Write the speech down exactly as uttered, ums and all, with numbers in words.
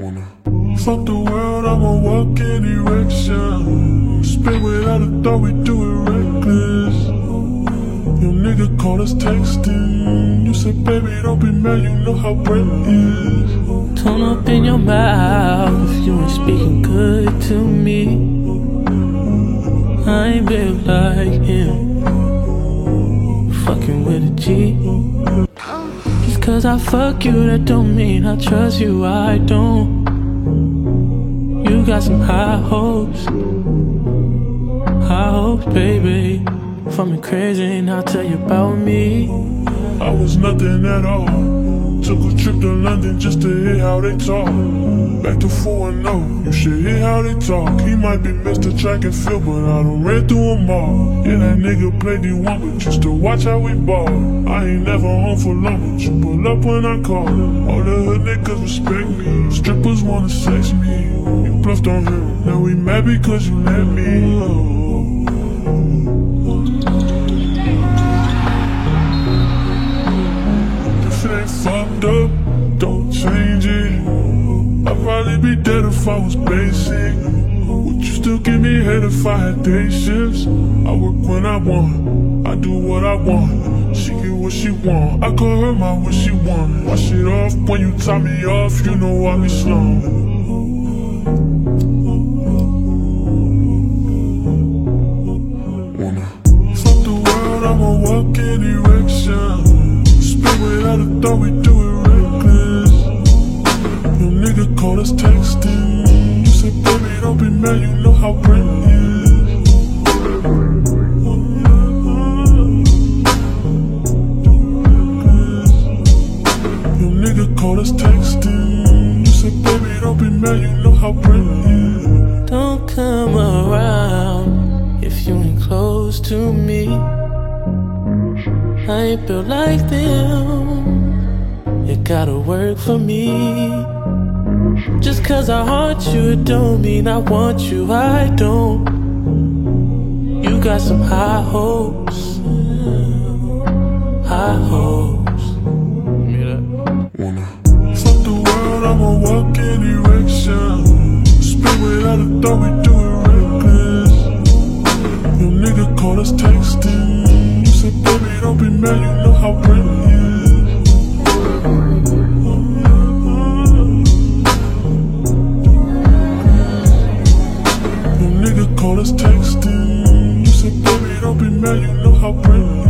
Wanna fuck the world, I'ma walk in erection. Spit without a thought, we do it reckless. Your nigga call us texting. You said, baby, don't be mad, you know how Brett is. Tone up in your mouth if you ain't speaking good to me. I ain't built like him, fucking with a G. Just cause I fuck you, that don't mean I trust you, I don't. You got some high hopes, high hopes, baby. For me crazy, and I'll tell you about me. I was nothing at all. Took a trip to London just to hear how they talk. Back to four and oh, you should hear how they talk. He might be Mister Track and Field, but I done ran through them all. Yeah, that nigga played D one, but just to watch how we ball. I ain't never home for long, but you pull up when I call. All the hood niggas respect me. Strippers wanna sex me. You bluffed on him, now we mad because you let me. Fucked up, don't change it. I'd probably be dead if I was basic. Would you still give me head if I had day shifts? I work when I want, I do what I want. She get what she want, I call her my what she want. Wash it off when you tie me off, you know I be slow. Fuck the world, I'ma walk in erection. Without a thought, we do it reckless. Your nigga call us texting. You said, baby, don't be mad, you know how Brent is. Your nigga call us texting. You said, baby, don't be mad, you know how Brent is. Don't come around if you ain't close to me. I ain't built like them. It gotta work for me. Just cause I haunt you, it don't mean I want you, I don't. You got some high hopes, high hopes. Wanna fuck the world, I'ma walk in erection. Spit without a thought, we do it reckless. Your nigga call us texting. Baby, don't be mad, you know how Brent is. Your nigga call us texting. You said, baby, don't be mad, you know how Brent is.